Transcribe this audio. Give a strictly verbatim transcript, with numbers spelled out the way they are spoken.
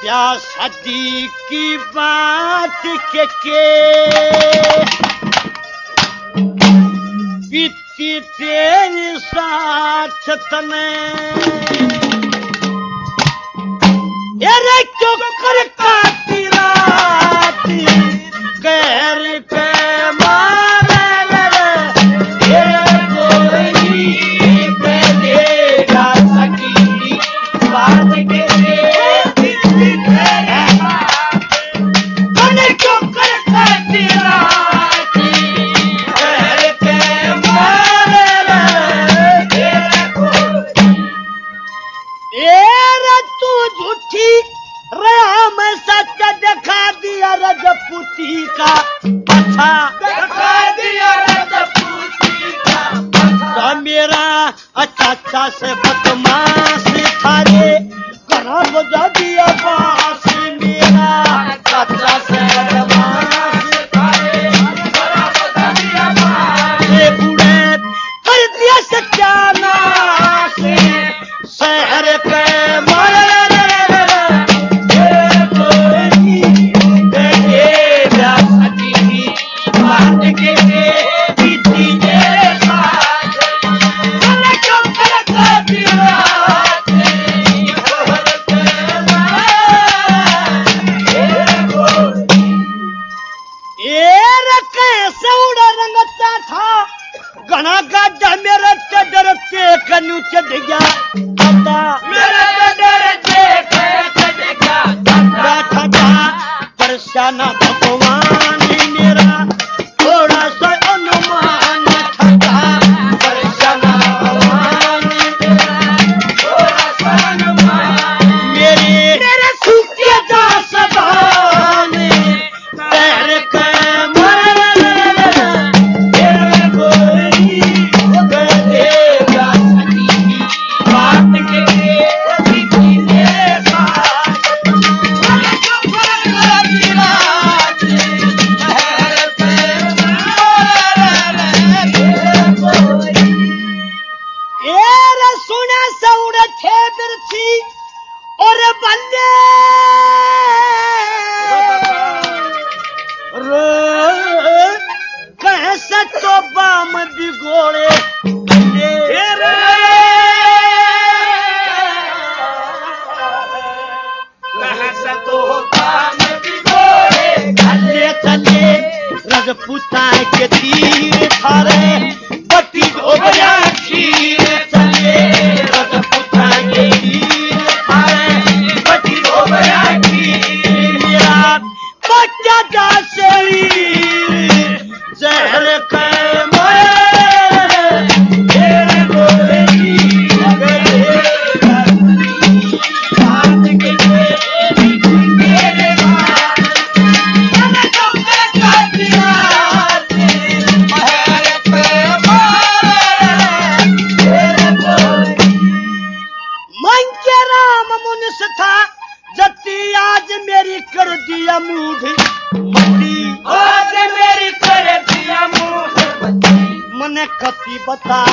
शादी की बात के के बीती तेरी साथ तने अरे क्यों कर काटी रात कहर पे मारे ये कोई देगा सकी बात के रजपूती का अच्छा दिखा दिया रजपूती का अच्छा मेरा अच्छा अच्छा से बदमाश था रे करा बजा दिया बास मेरा अच्छा से बदमाश था रे करा बजा दिया बास ये बूढ़े कर दिया सत्यानाश शहर पे मारे घना गाढ़ा मेरे डर से कन्यू चढ़ गया दादा मेरे डर से चढ़ गया बैठा जा परेशाना भगवान मेरा थोड़ा सा अनुमान था परेशाना भगवान मेरा थोड़ा सा अनुमान मेरे मेरे सूखे जा सदान पैर के और बल्ले कैसे तो बाम बिगोड़े कैसे तो बाम बिगोड़े चले चले रजपूता के तीर थारे पट्टी हो गया खीर चले रजपूता के तीर जा शरीर जहर के मारे तेरे गोली गले बात के तेरे बात मैंने तो कर दिया महल पे मारे तेरे गोली मन के राम मुनिस था जती आज मेरी कर दिया मूढ़ आज मेरी कर दिया मुँह मने कति बता